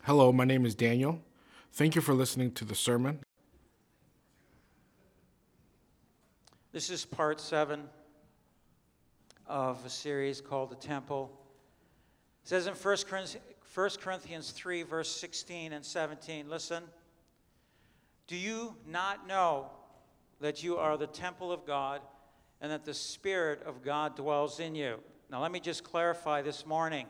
Hello, my name is Daniel. Thank you for listening to the sermon. This is part 7 of a series called The Temple. It says in 1 Corinthians 3, verse 16 and 17, listen. Do you not know that you are the temple of God and that the Spirit of God dwells in you? Now let me just clarify this morning.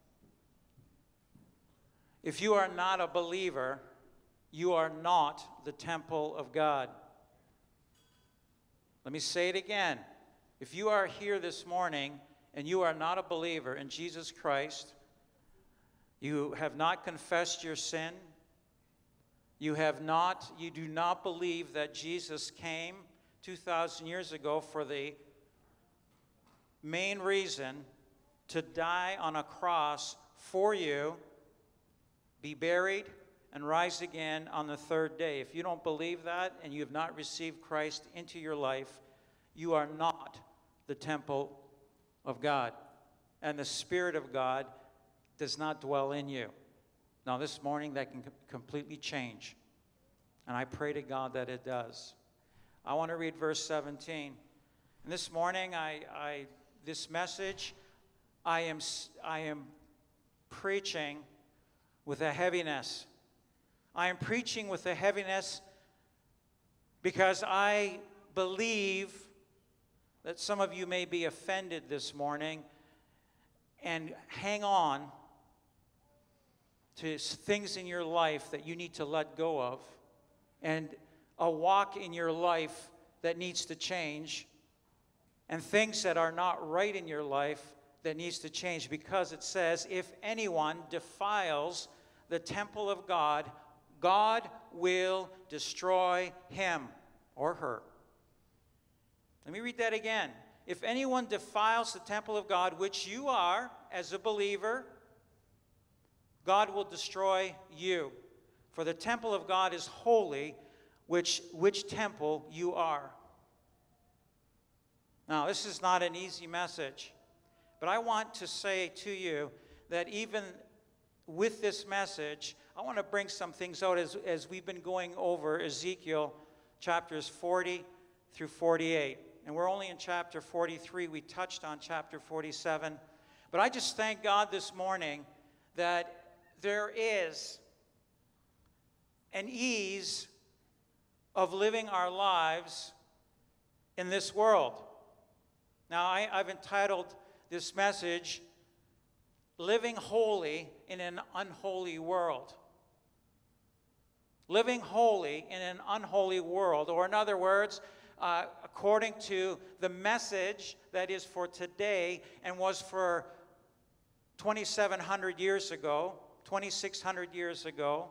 If you are not a believer, you are not the temple of God. Let me say it again. If you are here this morning and you are not a believer in Jesus Christ, you have not confessed your sin, you do not believe that Jesus came 2,000 years ago for the main reason to die on a cross for you, be buried, and rise again on the third day. If you don't believe that and you have not received Christ into your life, you are not the temple of God. And the Spirit of God does not dwell in you. Now this morning that can completely change. And I pray to God that it does. I want to read verse 17. And this morning, this message, I am preaching with a heaviness. I am preaching with a heaviness because I believe that some of you may be offended this morning and hang on to things in your life that you need to let go of, and a walk in your life that needs to change, and things that are not right in your life that needs to change, because it says, if anyone defiles the temple of God, God will destroy him or her. Let me read that again. If anyone defiles the temple of God, which you are as a believer, God will destroy you. For the temple of God is holy, which temple you are. Now, this is not an easy message, but I want to say to you that even with this message, I want to bring some things out as we've been going over Ezekiel chapters 40 through 48. And we're only in chapter 43. We touched on chapter 47. But I just thank God this morning that there is an ease of living our lives in this world. Now, I've entitled this message, Living Holy in an Unholy World. Living holy in an unholy world, or in other words, according to the message that is for today and was for 2,700 years ago, 2,600 years ago,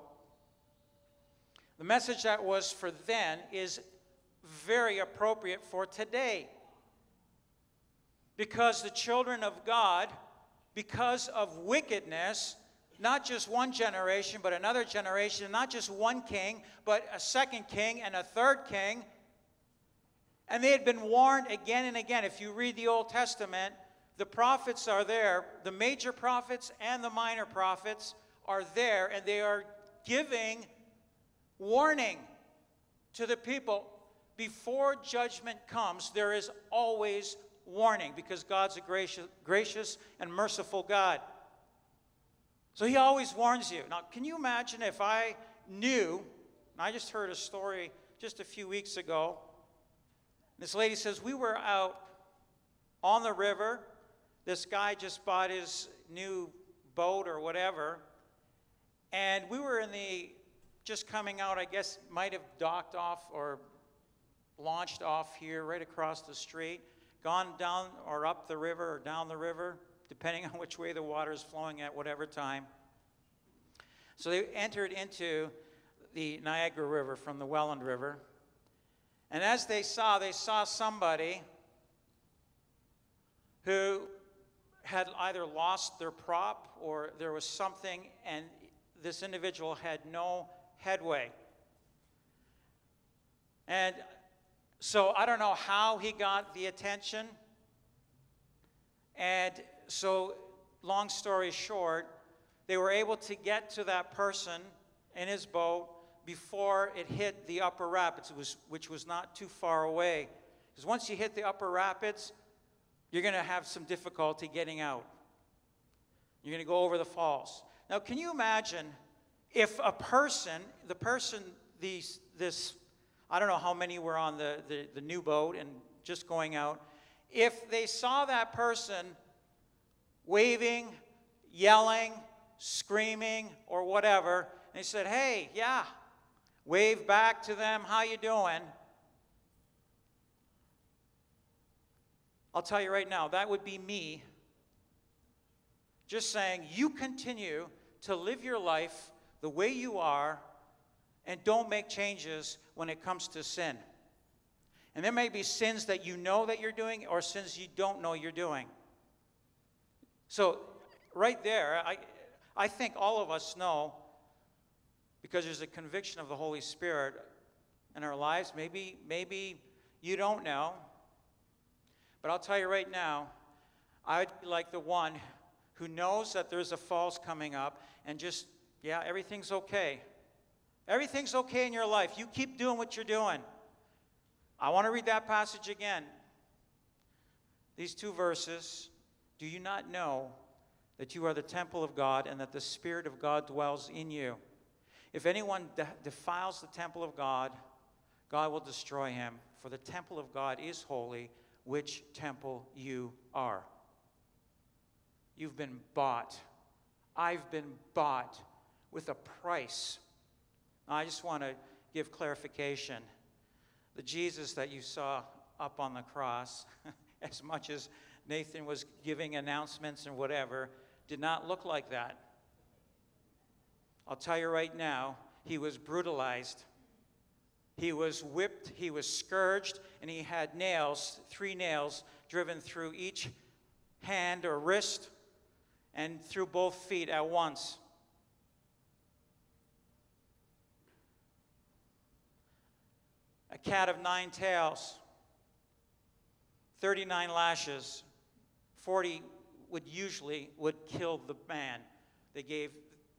the message that was for then is very appropriate for today. Because the children of God, because of wickedness, not just one generation, but another generation, not just one king, but a second king and a third king, and they had been warned again and again. If you read the Old Testament, the prophets are there, the major prophets and the minor prophets are there, and they are giving warning to the people. Before judgment comes, there is always warning, because God's a gracious and merciful God. So he always warns you. Now, can you imagine if I knew, and I just heard a story just a few weeks ago. This lady says, we were out on the river. This guy just bought his new boat or whatever. And we were just coming out, I guess, might have docked off or launched off here right across the street, gone down or up the river or down the river, depending on which way the water is flowing at whatever time. So they entered into the Niagara River from the Welland River. And as they saw somebody who had either lost their prop or there was something, and this individual had no headway. And so I don't know how he got the attention. And so, long story short, they were able to get to that person in his boat before it hit the upper rapids, which was not too far away. Because once you hit the upper rapids, you're going to have some difficulty getting out. You're going to go over the falls. Now, can you imagine if a person, I don't know how many were on the new boat and just going out, if they saw that person waving, yelling, screaming, or whatever, and they said, hey, yeah, wave back to them, how you doing? I'll tell you right now, that would be me just saying, you continue to live your life the way you are and don't make changes when it comes to sin. And there may be sins that you know that you're doing or sins you don't know you're doing. So right there, I think all of us know, because there's a conviction of the Holy Spirit in our lives. Maybe you don't know. But I'll tell you right now, I'd be like the one who knows that there's a falls coming up and just, yeah, everything's okay. Everything's okay in your life. You keep doing what you're doing. I want to read that passage again. These 2 verses. Do you not know that you are the temple of God and that the Spirit of God dwells in you? If anyone defiles the temple of God, God will destroy him. For the temple of God is holy, which temple you are. You've been bought. I've been bought with a price. Now, I just want to give clarification. The Jesus that you saw up on the cross, as much as Nathan was giving announcements and whatever, did not look like that. I'll tell you right now, he was brutalized. He was whipped, he was scourged, and he had nails, 3 nails, driven through each hand or wrist and through both feet at once. A cat of 9 tails, 39 lashes, 40 would kill the man. They gave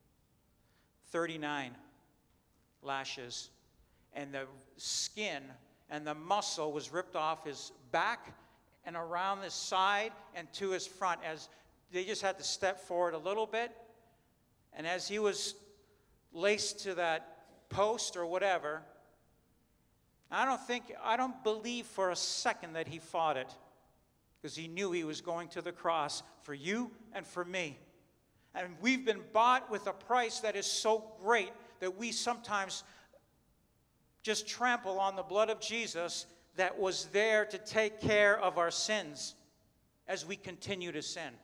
39 lashes, and the skin and the muscle was ripped off his back and around his side and to his front, as they just had to step forward a little bit. And as he was laced to that post or whatever, I don't believe for a second that he fought it, because he knew he was going to the cross for you and for me. And we've been bought with a price that is so great that we sometimes just trample on the blood of Jesus that was there to take care of our sins as we continue to sin.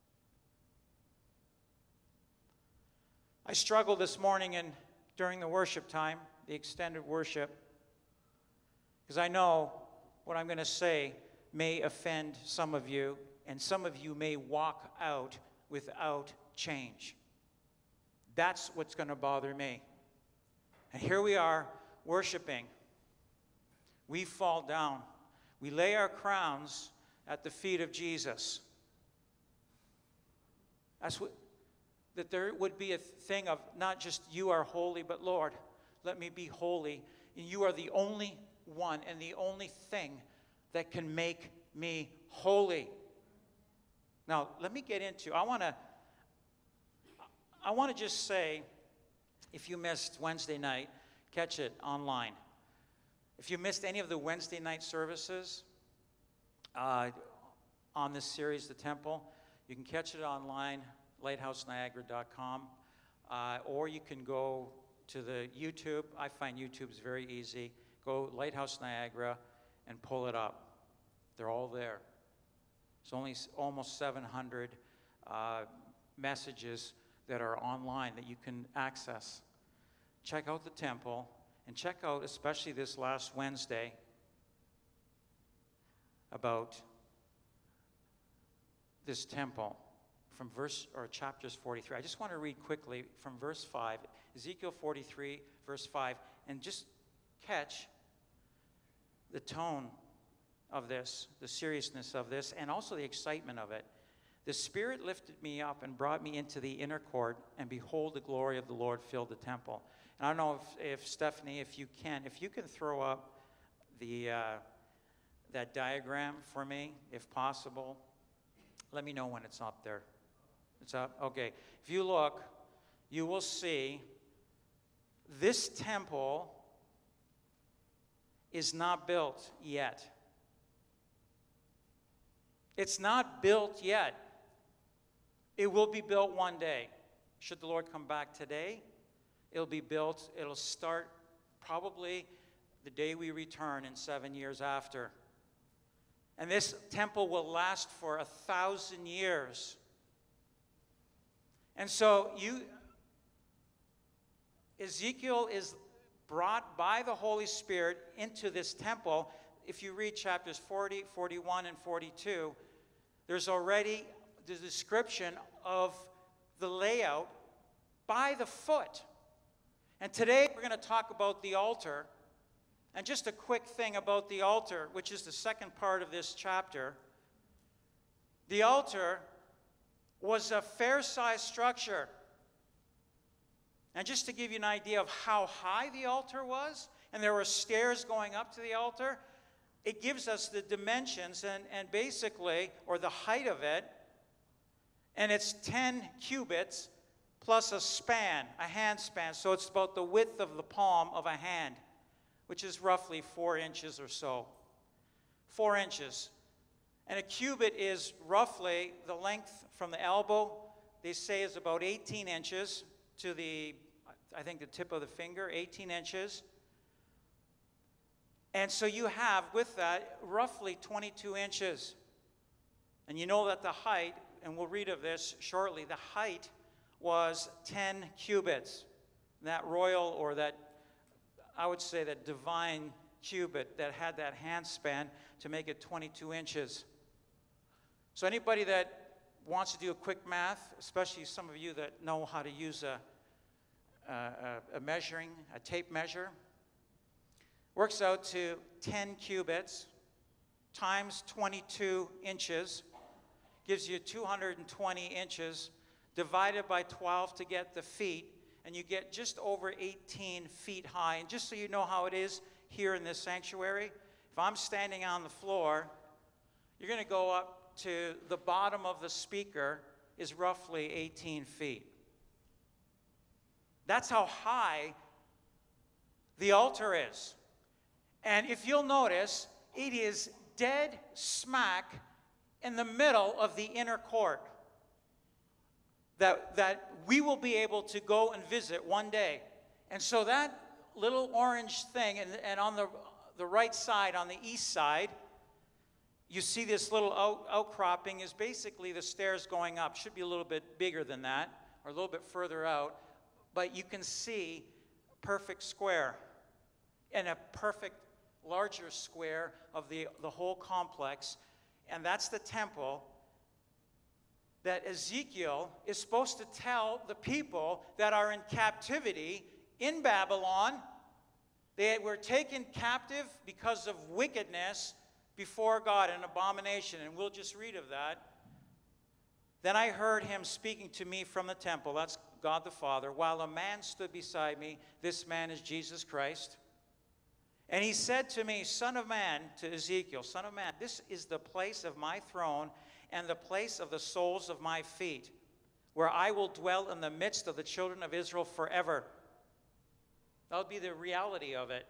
I struggled this morning during the worship time, the extended worship, because I know what I'm going to say may offend some of you, and some of you may walk out without change. That's what's going to bother me. And here we are worshiping. We fall down. We lay our crowns at the feet of Jesus. That there would be a thing of not just you are holy, but Lord, let me be holy. And you are the only one and the only thing that can make me holy. Now, let me get into, I want to just say, if you missed Wednesday night, catch it online. If you missed any of the Wednesday night services on this series, The Temple, you can catch it online, lighthouseniagara.com, or you can go to the YouTube. I find YouTube's very easy. Go Lighthouse Niagara and pull it up. They're all there. It's only almost 700 messages that are online that you can access. Check out the temple, and check out especially this last Wednesday about this temple from chapters 43. I just want to read quickly from verse 5, Ezekiel 43, verse 5, and just catch the tone of this, the seriousness of this, and also the excitement of it. The Spirit lifted me up and brought me into the inner court, and behold, the glory of the Lord filled the temple. And I don't know if Stephanie, if you can throw up the that diagram for me, if possible. Let me know when it's up there. It's up? Okay. If you look, you will see this temple is not built yet. It's not built yet. It will be built one day. Should the Lord come back today, it'll be built. It'll start probably the day we return in 7 years after. And this temple will last for 1,000 years. And so Ezekiel is brought by the Holy Spirit into this temple. If you read chapters 40, 41, and 42, there's already the description of the layout by the foot. And today we're going to talk about the altar. And just a quick thing about the altar, which is the second part of this chapter. The altar was a fair-sized structure. And just to give you an idea of how high the altar was, and there were stairs going up to the altar, it gives us the dimensions and basically, or the height of it, and it's 10 cubits plus a span, a hand span. So it's about the width of the palm of a hand, which is roughly 4 inches or so. 4 inches. And a cubit is roughly the length from the elbow, they say is about 18 inches to the, I think the tip of the finger, 18 inches. And so you have, with that, roughly 22 inches. And you know that the height, and we'll read of this shortly, the height was 10 cubits. That royal, or that, I would say that divine cubit that had that hand span to make it 22 inches. So anybody that wants to do a quick math, especially some of you that know how to use a tape measure, works out to 10 cubits times 22 inches, gives you 220 inches, divided by 12 to get the feet, and you get just over 18 feet high. And just so you know how it is here in this sanctuary, if I'm standing on the floor, you're going to go up to the bottom of the speaker is roughly 18 feet. That's how high the altar is. And if you'll notice, it is dead smack in the middle of the inner court that we will be able to go and visit one day. And so that little orange thing, and on the right side, on the east side, you see this little outcropping is basically the stairs going up. Should be a little bit bigger than that, or a little bit further out. But you can see perfect square and a perfect larger square of the whole complex. And that's the temple that Ezekiel is supposed to tell the people that are in captivity in Babylon. They were taken captive because of wickedness before God, an abomination. And we'll just read of that. Then I heard him speaking to me from the temple, that's God the Father, while a man stood beside me. This man is Jesus Christ. And he said to me, Son of man, to Ezekiel, Son of man, this is the place of my throne and the place of the soles of my feet, where I will dwell in the midst of the children of Israel forever. That would be the reality of it.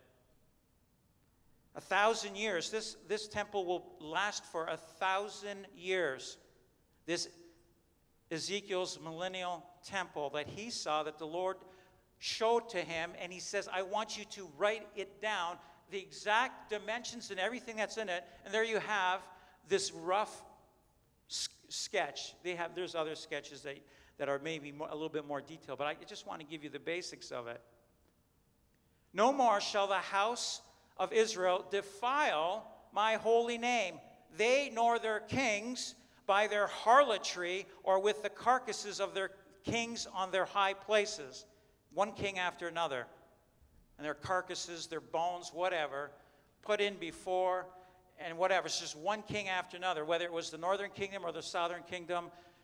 1,000 years. This temple will last for 1,000 years. This Ezekiel's millennial temple that he saw, that the Lord showed to him, and he says, I want you to write it down, the exact dimensions and everything that's in it. And there you have this rough sketch. There's other sketches that are maybe a little bit more detailed, but I just want to give you the basics of it. No more shall the house of Israel defile my holy name, they nor their kings, by their harlotry or with the carcasses of their kings on their high places. One king after another. And their carcasses, their bones, whatever, put in before and whatever. It's just one king after another. Whether it was the northern kingdom or the southern kingdom,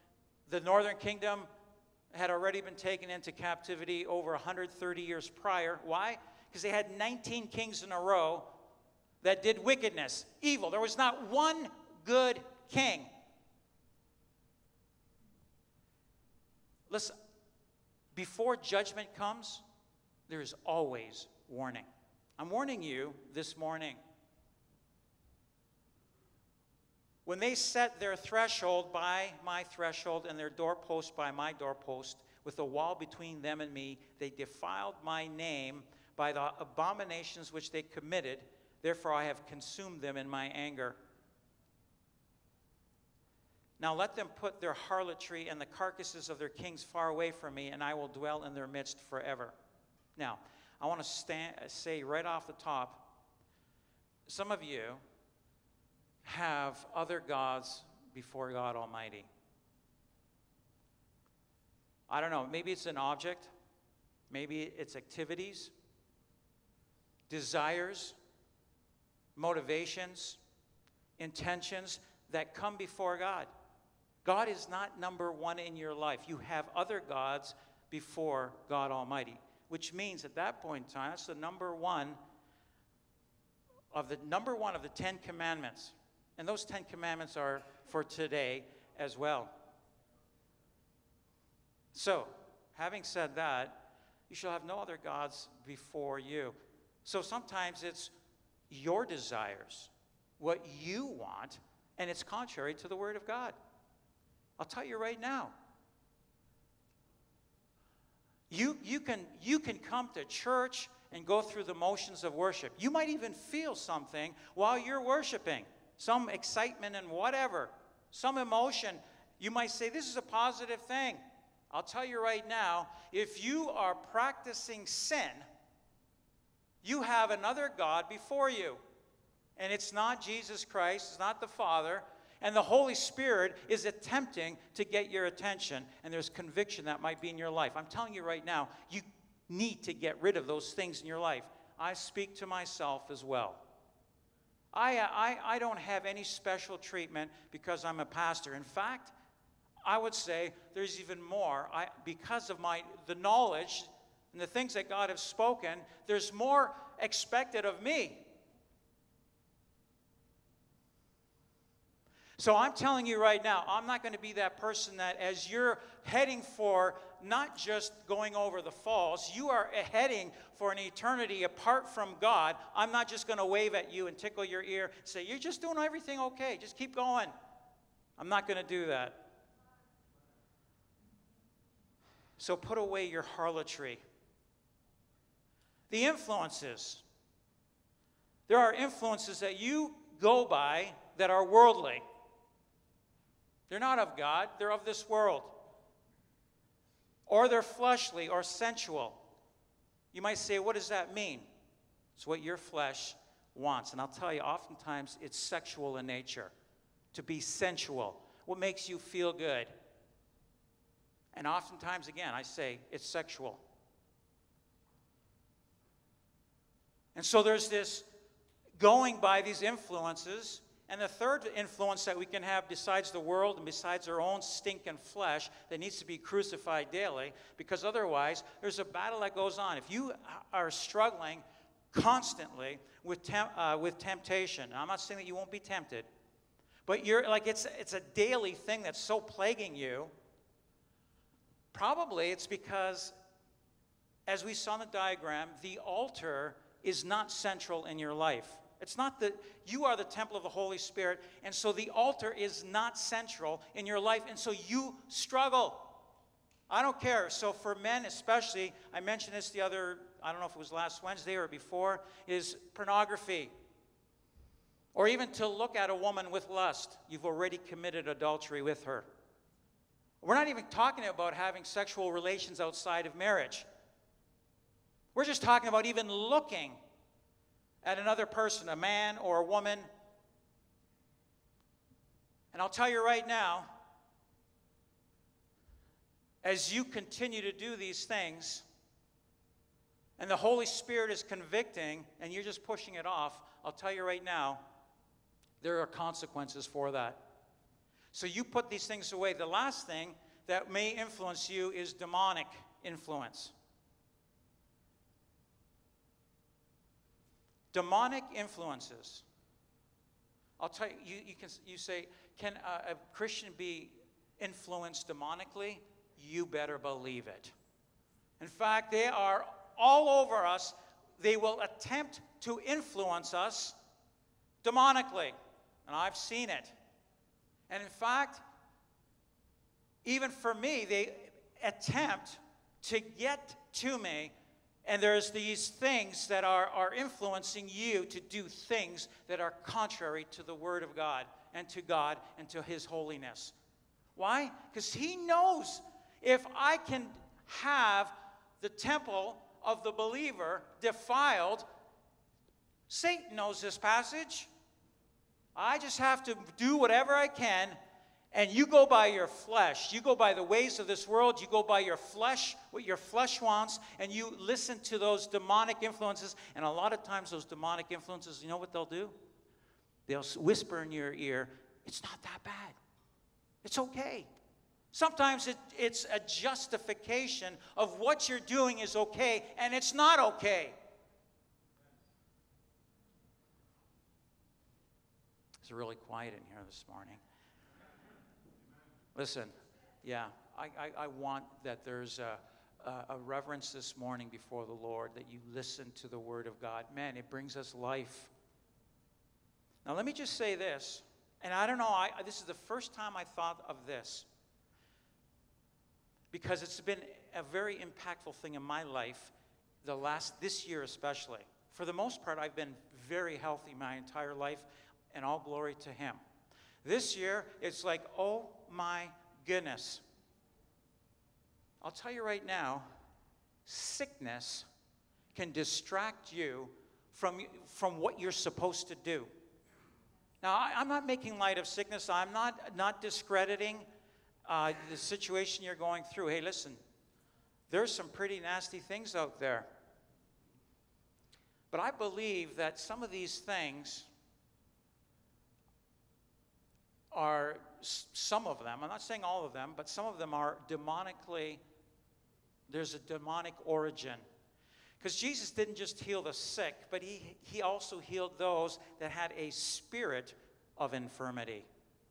The northern kingdom had already been taken into captivity over 130 years prior. Why? Because they had 19 kings in a row that did wickedness, evil. There was not one good king. Listen, before judgment comes, there is always warning. I'm warning you this morning. When they set their threshold by my threshold and their doorpost by my doorpost, with a wall between them and me, they defiled my name by the abominations which they committed. Therefore I have consumed them in my anger. Now let them put their harlotry and the carcasses of their kings far away from me, and I will dwell in their midst forever. Now, I want to say right off the top, some of you have other gods before God Almighty. I don't know, maybe it's an object, maybe it's activities, desires, motivations, intentions that come before God. God is not number one in your life. You have other gods before God Almighty, which means at that point in time, that's the number one of the 10 commandments. And those 10 commandments are for today as well. So, having said that, you shall have no other gods before you. So sometimes it's your desires, what you want, and it's contrary to the Word of God. I'll tell you right now. You can come to church and go through the motions of worship. You might even feel something while you're worshiping. Some excitement and whatever, some emotion. You might say, this is a positive thing. I'll tell you right now, if you are practicing sin, you have another God before you. And it's not Jesus Christ, it's not the Father, and the Holy Spirit is attempting to get your attention, and there's conviction that might be in your life. I'm telling you right now, you need to get rid of those things in your life. I speak to myself as well. I don't have any special treatment because I'm a pastor. In fact, I would say there's even more. Because of the knowledge and the things that God has spoken, there's more expected of me. So I'm telling you right now, I'm not going to be that person that as you're heading for not just going over the falls, you are heading for an eternity apart from God. I'm not just going to wave at you and tickle your ear and say, you're just doing everything okay, just keep going. I'm not going to do that. So put away your harlotry. The influences. There are influences that you go by that are worldly. They're not of God, they're of this world. Or they're fleshly or sensual. You might say, what does that mean? It's what your flesh wants. And I'll tell you, oftentimes it's sexual in nature. To be sensual. What makes you feel good? And oftentimes, again, I say it's sexual. And so there's this going by these influences. And the third influence that we can have besides the world and besides our own stinking flesh that needs to be crucified daily, because otherwise there's a battle that goes on. If you are struggling constantly with temptation, and I'm not saying that you won't be tempted, but you're like it's a daily thing that's so plaguing you, probably it's because, as we saw in the diagram, the altar is not central in your life. It's not that you are the temple of the Holy Spirit, and so the altar is not central in your life, and so you struggle. I don't care. So for men especially, I mentioned this I don't know if it was last Wednesday or before, is pornography. Or even to look at a woman with lust, you've already committed adultery with her. We're not even talking about having sexual relations outside of marriage. We're just talking about even looking at another person, a man or a woman. And I'll tell you right now, as you continue to do these things, and the Holy Spirit is convicting, and you're just pushing it off, I'll tell you right now, there are consequences for that. So you put these things away. The last thing that may influence you is demonic influence. Demonic influences. I'll tell you, you say, can a Christian be influenced demonically? You better believe it. In fact, they are all over us. They will attempt to influence us demonically. And I've seen it. And in fact, even for me, they attempt to get to me. And there's these things that are influencing you to do things that are contrary to the Word of God and to His holiness. Why? Because He knows if I can have the temple of the believer defiled, Satan knows this passage. I just have to do whatever I can, and you go by your flesh. You go by the ways of this world. You go by your flesh, what your flesh wants, and you listen to those demonic influences. And a lot of times those demonic influences, you know what they'll do? They'll whisper in your ear, it's not that bad. It's okay. Sometimes it's a justification of what you're doing is okay, and it's not okay. It's really quiet in here this morning. Listen, yeah, I want that there's a reverence this morning before the Lord, that you listen to the Word of God. Man, it brings us life. Now, let me just say this, and I don't know, this is the first time I thought of this, because it's been a very impactful thing in my life, this year especially. For the most part, I've been very healthy my entire life, and all glory to Him. This year, it's like, oh my goodness. I'll tell you right now, sickness can distract you from what you're supposed to do. Now, I'm not making light of sickness. I'm not discrediting the situation you're going through. Hey, listen, there's some pretty nasty things out there. But I believe that some of these things are, some of them, I'm not saying all of them, but some of them are demonically, there's a demonic origin. Because Jesus didn't just heal the sick, but he also healed those that had a spirit of infirmity.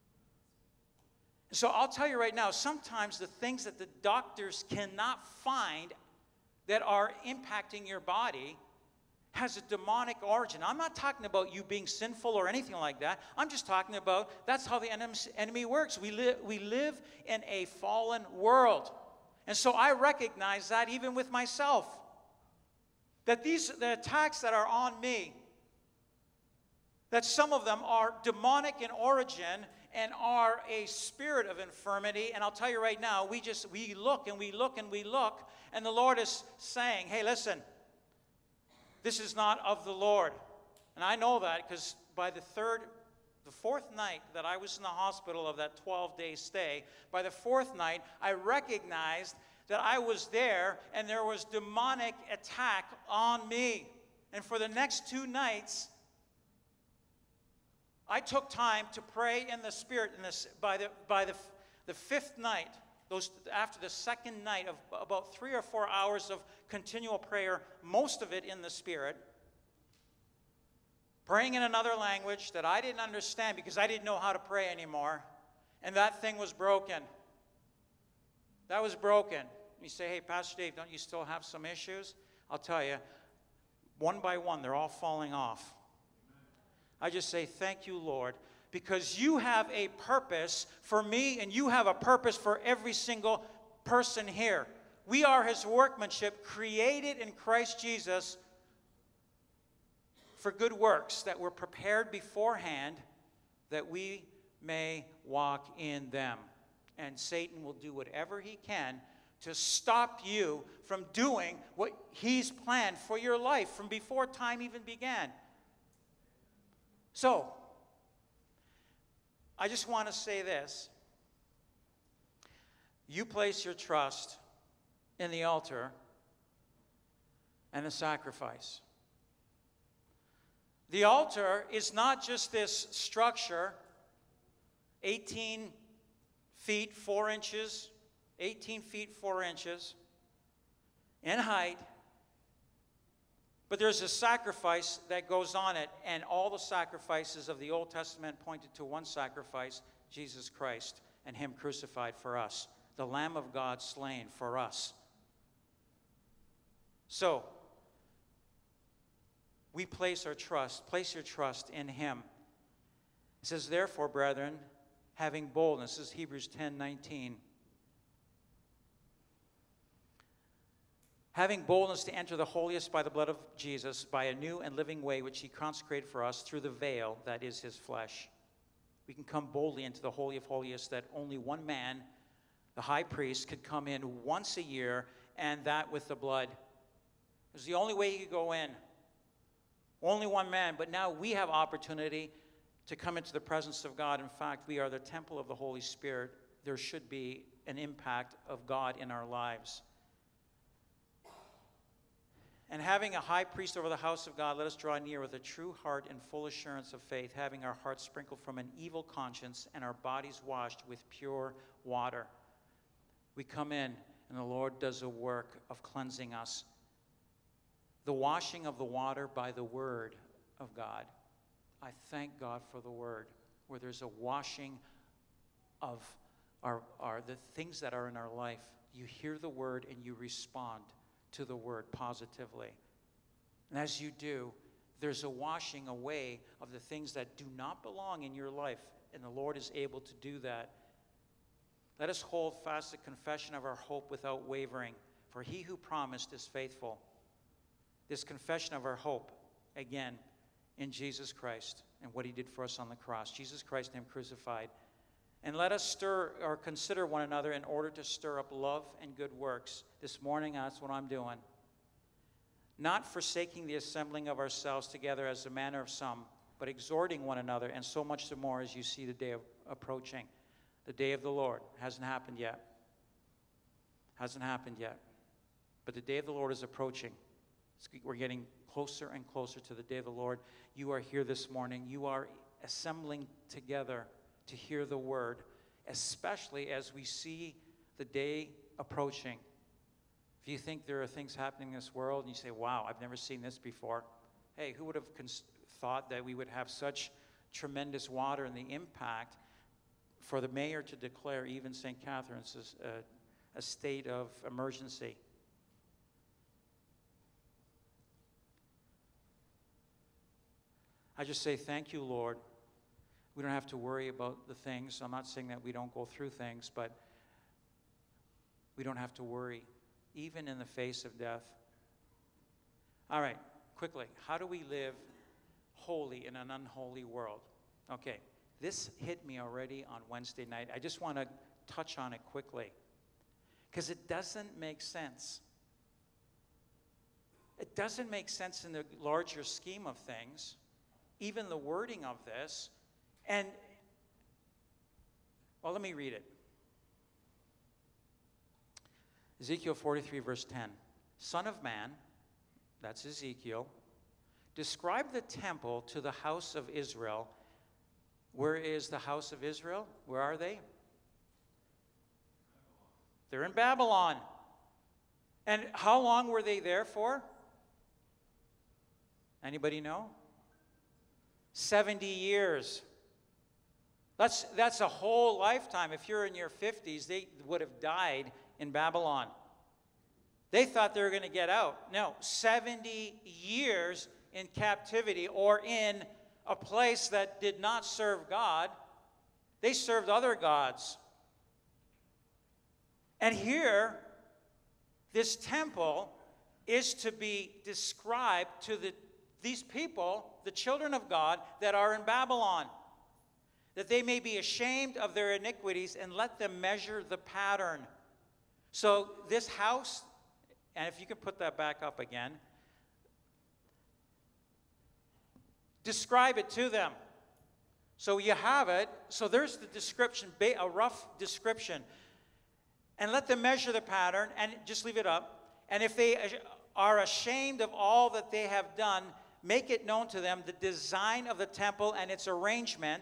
So I'll tell you right now, sometimes the things that the doctors cannot find that are impacting your body has a demonic origin. I'm not talking about you being sinful or anything like that. I'm just talking about that's how the enemy works. We live in a fallen world. And so I recognize that even with myself. That the attacks that are on me, that some of them are demonic in origin and are a spirit of infirmity. And I'll tell you right now, we look and we look and we look, and the Lord is saying, hey, listen, this is not of the Lord. And I know that because by the fourth night that I was in the hospital of that 12-day stay, by the fourth night, I recognized that I was there and there was demonic attack on me. And for the next 2 nights, I took time to pray in the Spirit. By the fifth night, after the second night of about 3 or 4 hours of continual prayer, most of it in the Spirit, praying in another language that I didn't understand because I didn't know how to pray anymore, and that thing was broken. That was broken. You say, hey, Pastor Dave, don't you still have some issues? I'll tell you, one by one, they're all falling off. I just say, thank you, Lord, because you have a purpose for me and you have a purpose for every single person here. We are His workmanship, created in Christ Jesus for good works that were prepared beforehand that we may walk in them. And Satan will do whatever he can to stop you from doing what he's planned for your life from before time even began. So, I just want to say this. You place your trust in the altar and the sacrifice. The altar is not just this structure, 18 feet, 4 inches 18 feet 4 inches in height. But there's a sacrifice that goes on it, and all the sacrifices of the Old Testament pointed to one sacrifice, Jesus Christ, and him crucified for us, the Lamb of God slain for us. So, we place your trust in him. It says, therefore, brethren, having boldness, this is Hebrews 10:19. Having boldness to enter the holiest by the blood of Jesus, by a new and living way which he consecrated for us through the veil, that is his flesh. We can come boldly into the Holy of Holiest that only one man, the high priest, could come in once a year, and that with the blood. It was the only way he could go in. Only one man, but now we have opportunity to come into the presence of God. In fact, we are the temple of the Holy Spirit. There should be an impact of God in our lives. And having a high priest over the house of God, let us draw near with a true heart and full assurance of faith, having our hearts sprinkled from an evil conscience and our bodies washed with pure water. We come in, and the Lord does a work of cleansing us. The washing of the water by the Word of God. I thank God for the Word, where there's a washing of the things that are in our life. You hear the Word and you respond to the Word positively. And as you do, there's a washing away of the things that do not belong in your life, and the Lord is able to do that. Let us hold fast the confession of our hope without wavering, for he who promised is faithful. This confession of our hope, again, in Jesus Christ and what he did for us on the cross. Jesus Christ and him crucified. And let us stir or consider one another in order to stir up love and good works. This morning, that's what I'm doing. Not forsaking the assembling of ourselves together as the manner of some, but exhorting one another, and so much the more as you see the day approaching. The day of the Lord hasn't happened yet. Hasn't happened yet. But the day of the Lord is approaching. We're getting closer and closer to the day of the Lord. You are here this morning. You are assembling together to hear the word, especially as we see the day approaching. If you think there are things happening in this world and you say, wow, I've never seen this before. Hey, who would have thought that we would have such tremendous water and the impact for the mayor to declare even St. Catherine's a state of emergency? I just say, thank you, Lord. We don't have to worry about the things. I'm not saying that we don't go through things, but we don't have to worry, even in the face of death. All right, quickly. How do we live holy in an unholy world? Okay, this hit me already on Wednesday night. I just want to touch on it quickly because it doesn't make sense. It doesn't make sense in the larger scheme of things, even the wording of this. And, well, let me read it. Ezekiel 43, verse 10. Son of man, that's Ezekiel, describe the temple to the house of Israel. Where is the house of Israel? Where are they? They're in Babylon. And how long were they there for? Anybody know? 70 years. That's a whole lifetime. If you're in your 50s, they would have died in Babylon. They thought they were going to get out. No, 70 years in captivity or in a place that did not serve God. They served other gods. And here, this temple is to be described to these people, the children of God, that are in Babylon, that they may be ashamed of their iniquities and let them measure the pattern. So this house, and if you can put that back up again, describe it to them. So you have it. So there's the description, a rough description. And let them measure the pattern and just leave it up. And if they are ashamed of all that they have done, make it known to them the design of the temple and its arrangement,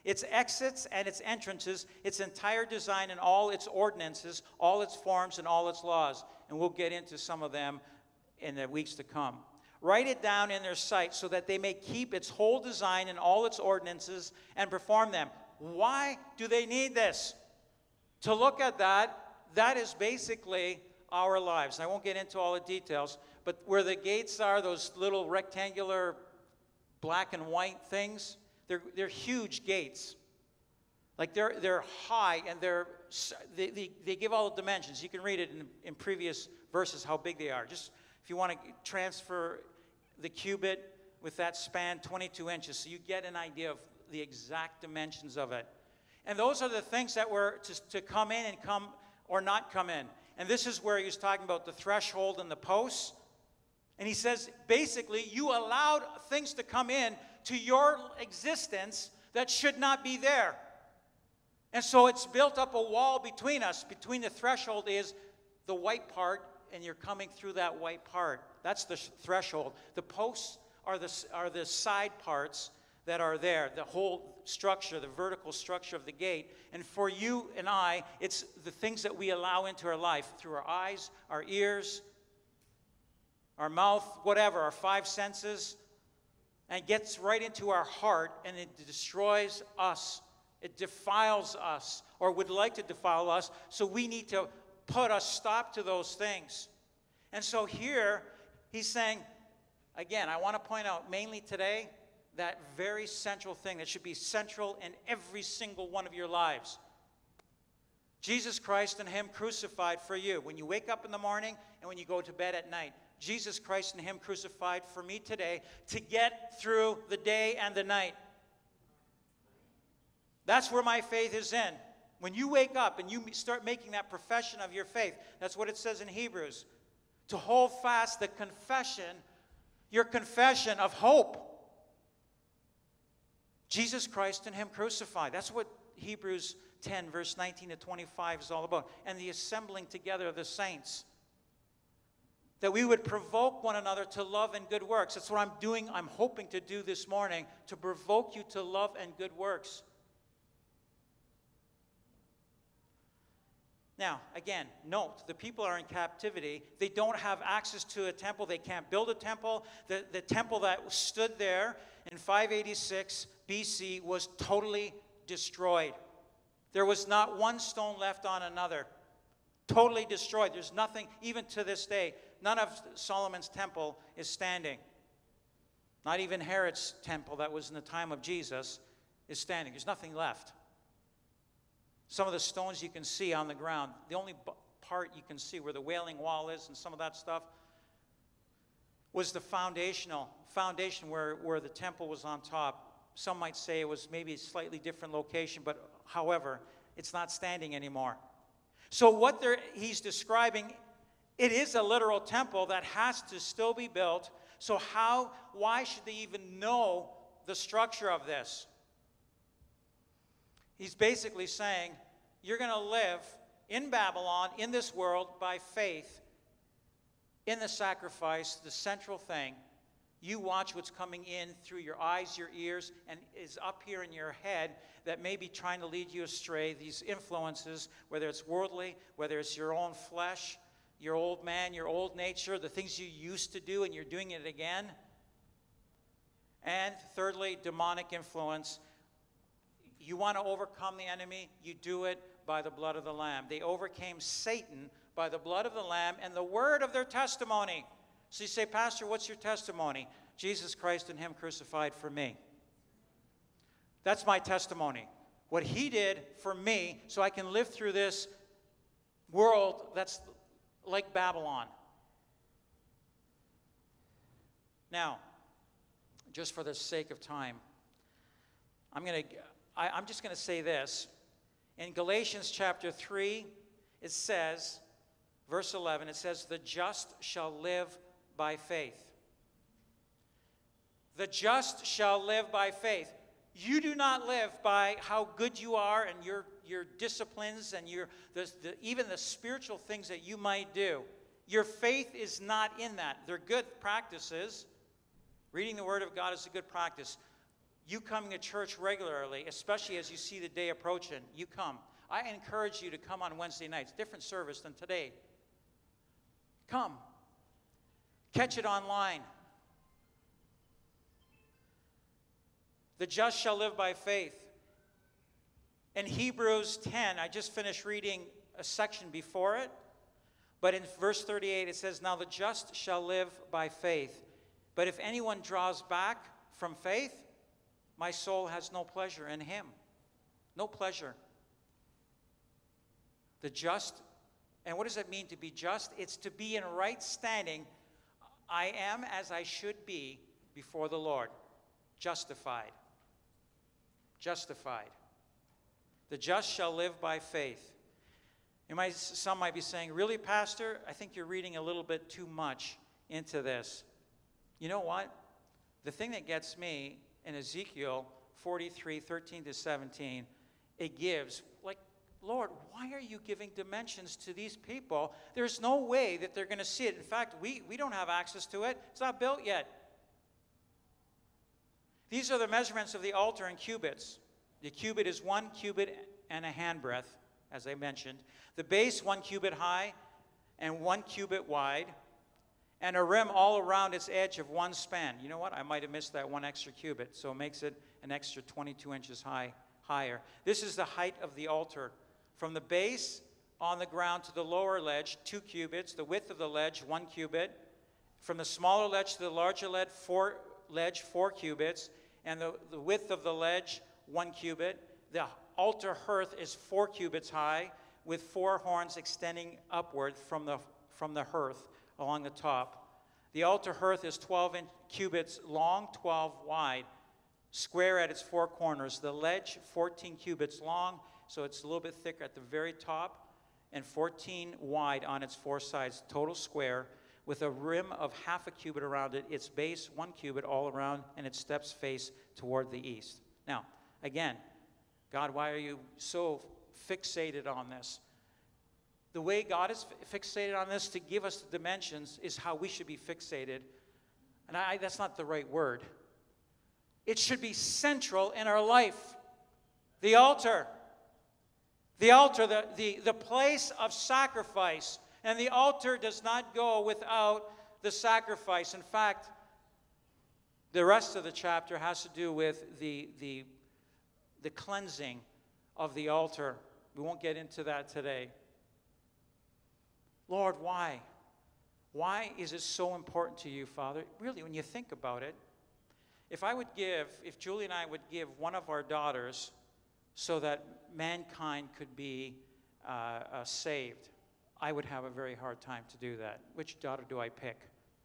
its exits and its entrances, its entire design and all its ordinances, all its forms and all its laws. And we'll get into some of them in the weeks to come. Write it down in their sight so that they may keep its whole design and all its ordinances and perform them. Why do they need this? To look at that is basically our lives. And I won't get into all the details, but where the gates are, those little rectangular black and white things, they're huge gates. Like they're high, and they give all the dimensions. You can read it in previous verses how big they are. Just if you want to transfer the cubit with that span, 22 inches, so you get an idea of the exact dimensions of it. And those are the things that were to come in and come or not come in. And this is where he was talking about the threshold and the posts. And he says, basically, you allowed things to come in to your existence that should not be there. And so it's built up a wall between us. Between the threshold is the white part, and you're coming through that white part. That's the threshold. The posts are the side parts that are there, the whole structure, the vertical structure of the gate. And for you and I, it's the things that we allow into our life through our eyes, our ears, our mouth, whatever, our five senses, and gets right into our heart, and it destroys us. It defiles us, or would like to defile us, so we need to put a stop to those things. And so here, he's saying, again, I want to point out mainly today, that very central thing that should be central in every single one of your lives. Jesus Christ and Him crucified for you. When you wake up in the morning and when you go to bed at night, Jesus Christ and Him crucified for me today to get through the day and the night. That's where my faith is in. When you wake up and you start making that profession of your faith, that's what it says in Hebrews, to hold fast the confession, your confession of hope. Jesus Christ and Him crucified. That's what Hebrews 10, verse 19 to 25 is all about. And the assembling together of the saints. That we would provoke one another to love and good works. That's what I'm doing, I'm hoping to do this morning, to provoke you to love and good works. Now, again, note, the people are in captivity. They don't have access to a temple. They can't build a temple. The temple that stood there in 586 BC was totally destroyed. There was not one stone left on another. Totally destroyed. There's nothing, even to this day, none of Solomon's temple is standing. Not even Herod's temple that was in the time of Jesus is standing. There's nothing left. Some of the stones you can see on the ground, the only part you can see where the Wailing Wall is and some of that stuff was the foundation where the temple was on top. Some might say it was maybe a slightly different location, but however, it's not standing anymore. So what he's describing, it is a literal temple that has to still be built. So why should they even know the structure of this? He's basically saying, you're going to live in Babylon, in this world, by faith, in the sacrifice, the central thing. You watch what's coming in through your eyes, your ears, and is up here in your head that may be trying to lead you astray. These influences, whether it's worldly, whether it's your own flesh, your old man, your old nature, the things you used to do and you're doing it again. And thirdly, demonic influence. You want to overcome the enemy, you do it by the blood of the Lamb. They overcame Satan by the blood of the Lamb and the word of their testimony. So you say, Pastor, what's your testimony? Jesus Christ and Him crucified for me. That's my testimony. What He did for me so I can live through this world that's like Babylon. Now, just for the sake of time, I'm just going to say this. In Galatians chapter 3, it says, verse 11, it says, the just shall live by faith. The just shall live by faith. You do not live by how good you are and your disciplines and even the spiritual things that you might do. Your faith is not in that. They're good practices. Reading the Word of God is a good practice. you coming to church regularly, especially as you see the day approaching, you come. I encourage you to come on Wednesday nights. Different service than today. Come. Catch it online. The just shall live by faith. In Hebrews 10, I just finished reading a section before it, but in verse 38 it says, now the just shall live by faith. But if anyone draws back from faith, my soul has no pleasure in him. No pleasure. The just, and what does it mean to be just? It's to be in right standing. I am as I should be before the Lord. Justified. Justified. The just shall live by faith. Some might be saying, really, Pastor? I think you're reading a little bit too much into this. You know what? The thing that gets me in Ezekiel 43, 13 to 17, it gives, like, Lord, why are you giving dimensions to these people? There's no way that they're going to see it. In fact, we don't have access to it. It's not built yet. These are the measurements of the altar in cubits. The cubit is 1 cubit and a handbreadth, as I mentioned. The base 1 cubit high and 1 cubit wide, and a rim all around its edge of 1 span. You know what? I might have missed that 1 extra cubit, so it makes it an extra 22 inches higher. This is the height of the altar. From the base on the ground to the lower ledge, 2 cubits. The width of the ledge, 1 cubit. From the smaller ledge to the larger ledge, 4 cubits. And the width of the ledge, 1 cubit. The altar hearth is 4 cubits high, with 4 horns extending upward from the hearth along the top. The altar hearth is 12 cubits long, 12 wide, square at its 4 corners. The ledge, 14 cubits long, so it's a little bit thicker at the very top, and 14 wide on its 4 sides, total square, with a rim of half a cubit around it, its base 1 cubit all around, and its steps face toward the east. Now, again, God, why are you so fixated on this? The way God is fixated on this to give us the dimensions is how we should be fixated. And that's not the right word. It should be central in our life. The altar. The altar, the place of sacrifice. And the altar does not go without the sacrifice. In fact, the rest of the chapter has to do with the cleansing of the altar. We won't get into that today. Lord, why? Why is it so important to you, Father? Really, when you think about it, if Julie and I would give one of our daughters so that mankind could be saved, I would have a very hard time to do that. Which daughter do I pick?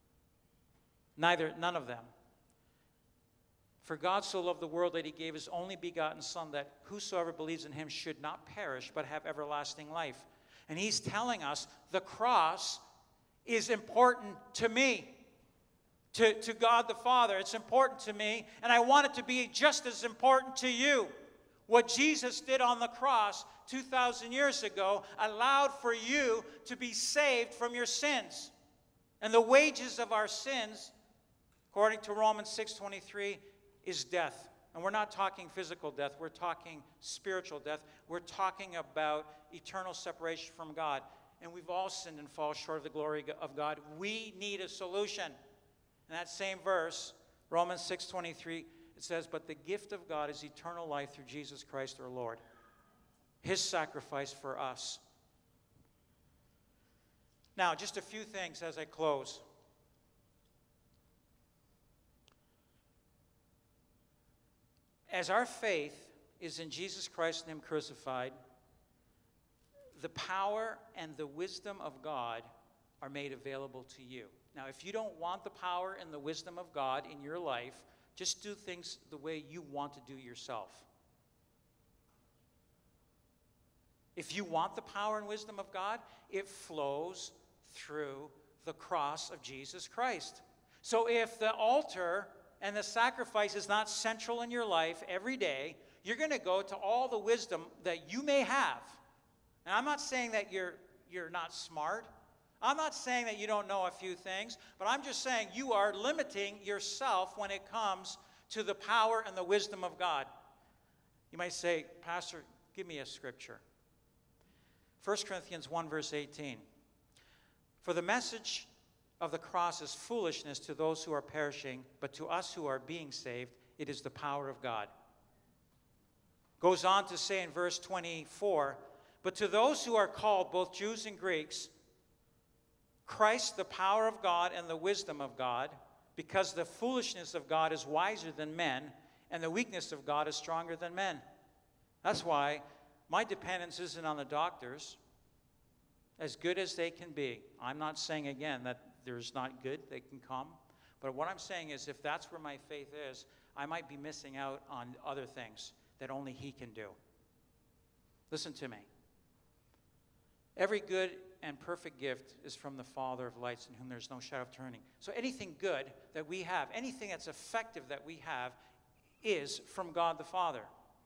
None of them. For God so loved the world that he gave his only begotten Son, that whosoever believes in him should not perish, but have everlasting life. And he's telling us the cross is important to me, to God the Father. It's important to me, and I want it to be just as important to you. What Jesus did on the cross 2,000 years ago allowed for you to be saved from your sins. And the wages of our sins, according to Romans 6:23, is death. And we're not talking physical death. We're talking spiritual death. We're talking about eternal separation from God. And we've all sinned and fall short of the glory of God. We need a solution. In that same verse, Romans 6:23, it says, but the gift of God is eternal life through Jesus Christ our Lord. His sacrifice for us. Now, just a few things as I close. As our faith is in Jesus Christ and him crucified, the power and the wisdom of God are made available to you. Now, if you don't want the power and the wisdom of God in your life, just do things the way you want to do yourself. If you want the power and wisdom of God, it flows through the cross of Jesus Christ. So if the altar and the sacrifice is not central in your life every day, you're going to go to all the wisdom that you may have. And I'm not saying that you're not smart. I'm not saying that you don't know a few things, but I'm just saying you are limiting yourself when it comes to the power and the wisdom of God. You might say, Pastor, give me a scripture. 1 Corinthians 1, verse 18. For the message of the cross is foolishness to those who are perishing, but to us who are being saved, it is the power of God. Goes on to say in verse 24, but to those who are called, both Jews and Greeks, Christ, the power of God and the wisdom of God, because the foolishness of God is wiser than men, and the weakness of God is stronger than men. That's why my dependence isn't on the doctors, as good as they can be. I'm not saying, again, that there's not good that can come. But what I'm saying is, if that's where my faith is, I might be missing out on other things that only He can do. Listen to me. Every good and perfect gift is from the Father of lights, in whom there's no shadow of turning. So anything good that we have, anything that's effective that we have, is from God the Father.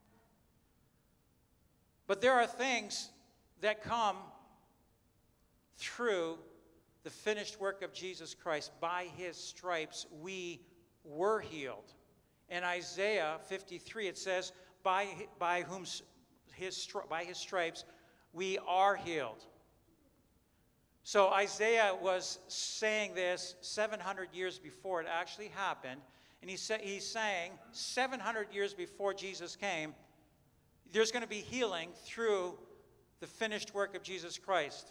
But there are things that come through the finished work of Jesus Christ. By His stripes we were healed. In Isaiah 53 it says, by his stripes we are healed. So Isaiah was saying this 700 years before it actually happened. And he's saying 700 years before Jesus came, there's going to be healing through the finished work of Jesus Christ.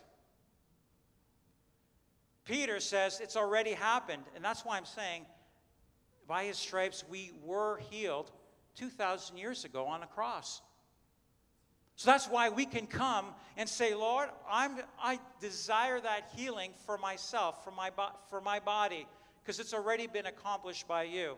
Peter says it's already happened. And that's why I'm saying, by His stripes we were healed 2,000 years ago on a cross. So that's why we can come and say, Lord, I desire that healing for myself, for my body, because it's already been accomplished by You.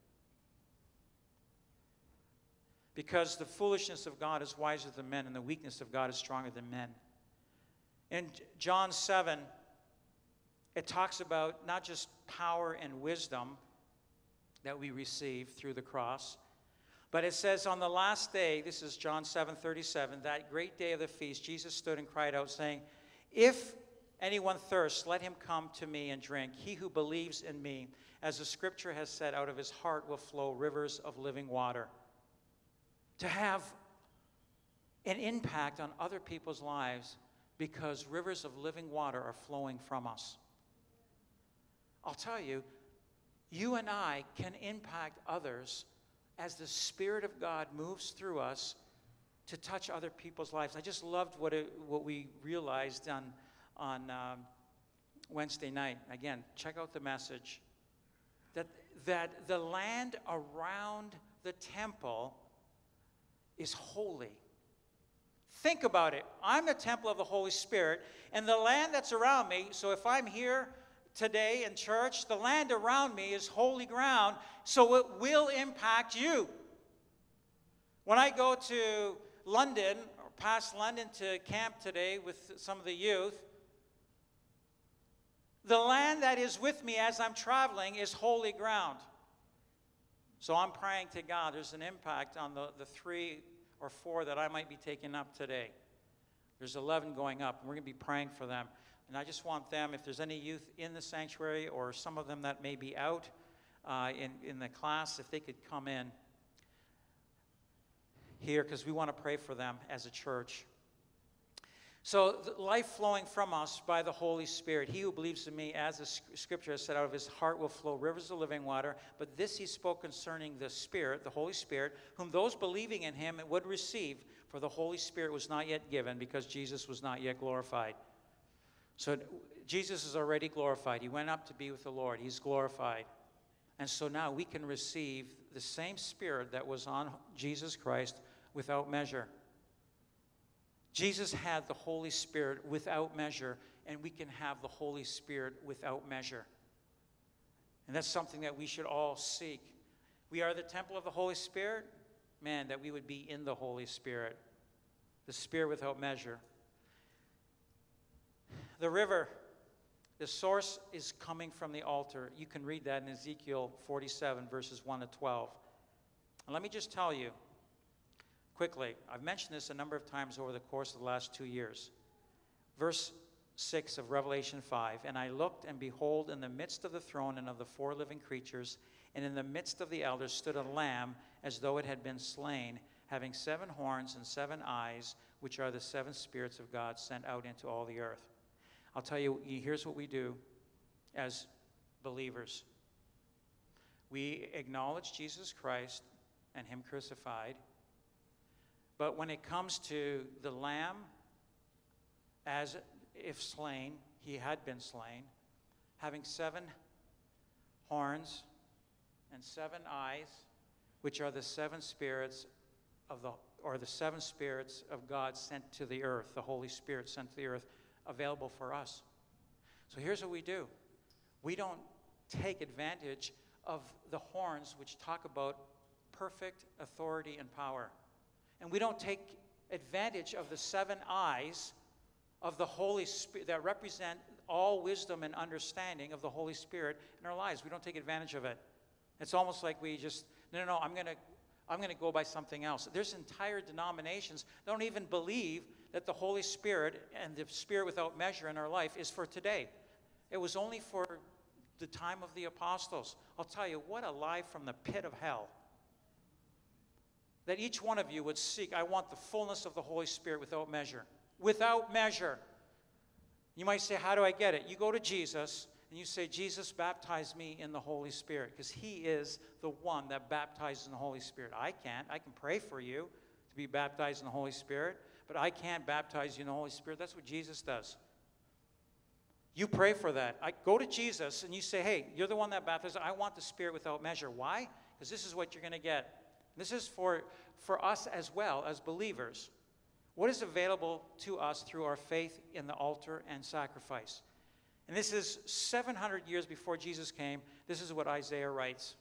Because the foolishness of God is wiser than men, and the weakness of God is stronger than men. In John 7, it talks about not just power and wisdom that we receive through the cross, but it says on the last day, this is John 7:37, that great day of the feast, Jesus stood and cried out, saying, if anyone thirsts, let him come to me and drink. He who believes in me, as the scripture has said, out of his heart will flow rivers of living water. To have an impact on other people's lives because rivers of living water are flowing from us. I'll tell you, you and I can impact others as the Spirit of God moves through us to touch other people's lives. I just loved what we realized on Wednesday night. Again, check out the message. That the land around the temple is holy. Think about it. I'm the temple of the Holy Spirit, and the land that's around me, so if I'm here today in church, the land around me is holy ground, so it will impact you. When I go to London, or past London to camp today with some of the youth, the land that is with me as I'm traveling is holy ground. So I'm praying to God there's an impact on the 3 or 4 that I might be taking up today. There's 11 going up, and we're going to be praying for them. And I just want them, if there's any youth in the sanctuary or some of them that may be out in the class, if they could come in here, because we want to pray for them as a church. So the life flowing from us by the Holy Spirit. He who believes in me, as the scripture has said, out of his heart will flow rivers of living water. But this he spoke concerning the Spirit, the Holy Spirit, whom those believing in him would receive, for the Holy Spirit was not yet given, because Jesus was not yet glorified. So Jesus is already glorified. He went up to be with the Lord. He's glorified. And so now we can receive the same Spirit that was on Jesus Christ without measure. Jesus had the Holy Spirit without measure, and we can have the Holy Spirit without measure. And that's something that we should all seek. We are the temple of the Holy Spirit. Man, that we would be in the Holy Spirit, the Spirit without measure. The river, the source is coming from the altar. You can read that in Ezekiel 47, verses 1 to 12. And let me just tell you, quickly, I've mentioned this a number of times over the course of the last 2 years. Verse 6 of Revelation 5. And I looked, and behold, in the midst of the throne and of the 4 living creatures, and in the midst of the elders stood a lamb as though it had been slain, having 7 horns and 7 eyes, which are the 7 spirits of God sent out into all the earth. I'll tell you, here's what we do as believers. We acknowledge Jesus Christ and him crucified. But when it comes to the lamb, as if slain, he had been slain, having 7 horns and 7 eyes, which are the 7 spirits the 7 spirits of God sent to the earth, the Holy Spirit sent to the earth, available for us. So here's what we do. We don't take advantage of the horns, which talk about perfect authority and power. And we don't take advantage of the 7 eyes of the Holy Spirit that represent all wisdom and understanding of the Holy Spirit in our lives. We don't take advantage of it. It's almost like we just, no, I'm going to go by something else. There's entire denominations that don't even believe that the Holy Spirit and the Spirit without measure in our life is for today. It was only for the time of the apostles. I'll tell you, what a lie from the pit of hell. That each one of you would seek, I want the fullness of the Holy Spirit without measure. Without measure. You might say, how do I get it? You go to Jesus and you say, Jesus, baptize me in the Holy Spirit, because he is the one that baptizes in the Holy Spirit. I can't. I can pray for you to be baptized in the Holy Spirit, but I can't baptize you in the Holy Spirit. That's what Jesus does. You pray for that. I go to Jesus and you say, hey, you're the one that baptizes. I want the Spirit without measure. Why? Because this is what you're going to get. This is for us as well as believers. What is available to us through our faith in the altar and sacrifice? And this is 700 years before Jesus came. This is what Isaiah writes.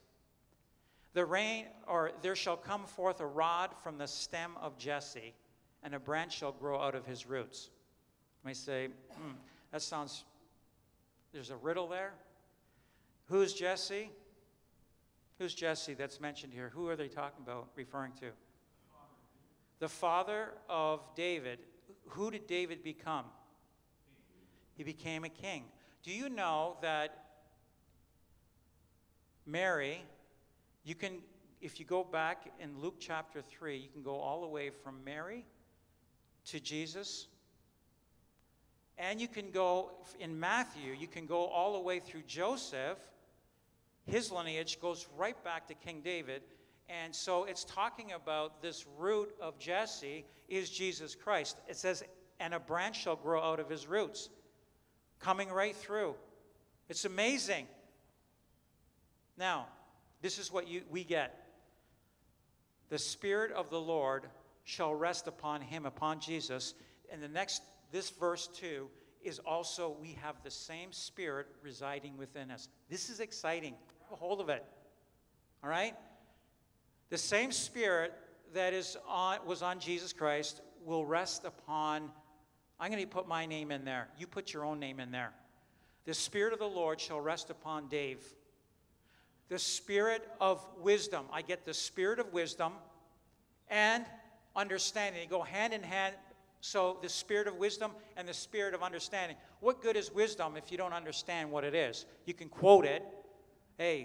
There shall come forth a rod from the stem of Jesse, and a branch shall grow out of his roots. You may say, that sounds, there's a riddle there. Who's Jesse? Who's Jesse that's mentioned here? Who are they talking about, referring to? The father of David. Who did David become? He became a king. Do you know that Mary, if you go back in Luke chapter 3, you can go all the way from Mary to Jesus. And you can go, in Matthew, you can go all the way through Joseph. His lineage goes right back to King David. And so it's talking about this root of Jesse is Jesus Christ. It says, and a branch shall grow out of his roots. Coming right through. It's amazing. Now, this is what we get. The Spirit of the Lord shall rest upon him, upon Jesus. And this verse 2 is also, we have the same Spirit residing within us. This is exciting. Grab a hold of it. All right? The same Spirit that was on Jesus Christ will rest upon, I'm going to put my name in there. You put your own name in there. The Spirit of the Lord shall rest upon Dave. The Spirit of wisdom. I get the Spirit of wisdom and understanding. They go hand in hand. So the Spirit of wisdom and the Spirit of understanding. What good is wisdom if you don't understand what it is? You can quote it. Hey,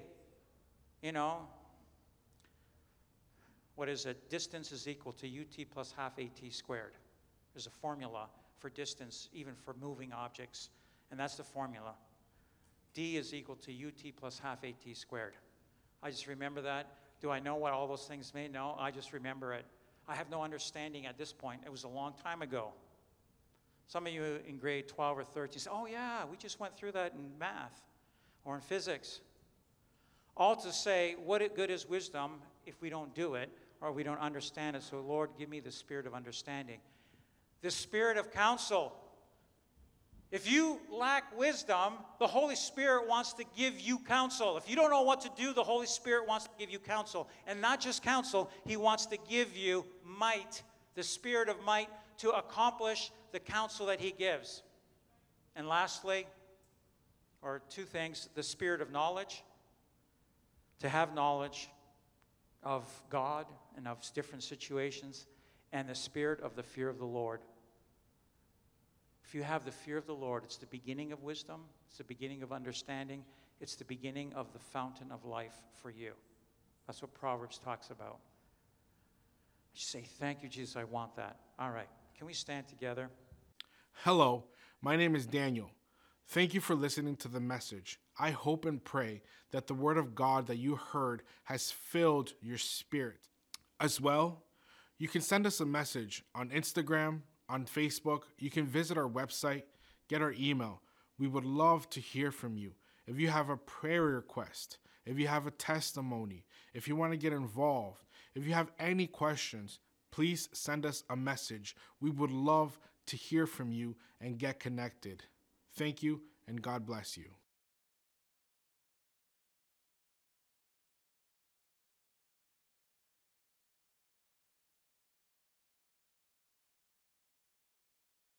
what is it? Distance is equal to UT plus half AT squared. There's a formula for distance, even for moving objects, and that's the formula. D is equal to UT plus half AT squared. I just remember that. Do I know what all those things mean? No, I just remember it. I have no understanding at this point. It was a long time ago. Some of you in grade 12 or 13 say, oh yeah, we just went through that in math or in physics. All to say, what good is wisdom if we don't do it or we don't understand it? So Lord, give me the spirit of understanding. The spirit of counsel. If you lack wisdom, the Holy Spirit wants to give you counsel. If you don't know what to do, the Holy Spirit wants to give you counsel. And not just counsel, he wants to give you might, the spirit of might, to accomplish the counsel that he gives. And lastly, or 2 things, the spirit of knowledge, to have knowledge of God and of different situations, and the spirit of the fear of the Lord. If you have the fear of the Lord, it's the beginning of wisdom, it's the beginning of understanding, it's the beginning of the fountain of life for you. That's what Proverbs talks about. You say, thank you, Jesus, I want that. All right, can we stand together? Hello, my name is Daniel. Thank you for listening to the message. I hope and pray that the word of God that you heard has filled your spirit. As well, you can send us a message on Instagram, on Facebook. You can visit our website, get our email. We would love to hear from you. If you have a prayer request, if you have a testimony, if you want to get involved, if you have any questions, please send us a message. We would love to hear from you and get connected. Thank you, and God bless you.